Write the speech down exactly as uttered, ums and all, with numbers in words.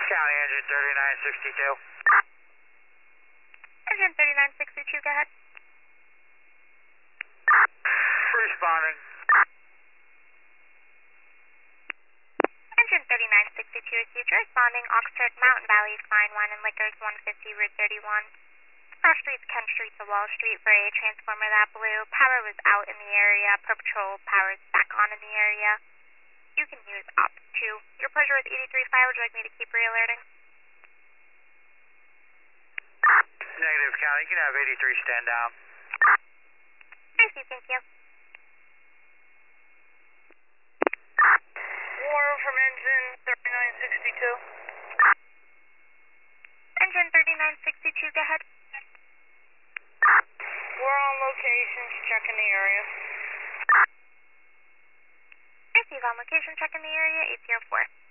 County engine thirty-nine sixty-two. Engine thirty-nine sixty-two, go ahead. Responding. Engine thirty-nine sixty-two is future, responding. Oxford Mountain Valley Fine Wine and Liquors, one fifty Route thirty-one. Cross streets, Kent Street to Wall Street for a transformer that blew. Power was out in the area. Pro Patrol power is back on in the area. You can use op two. Your pleasure with eighty-three fire. Would you like me to keep re-alerting? Negative, County. You can have eighty-three stand down. I see, thank you. Warren from engine thirty-nine sixty-two. Engine thirty-nine sixty-two, go ahead. We're on location, checking the area. Receive on location, check in the area, eight zero four.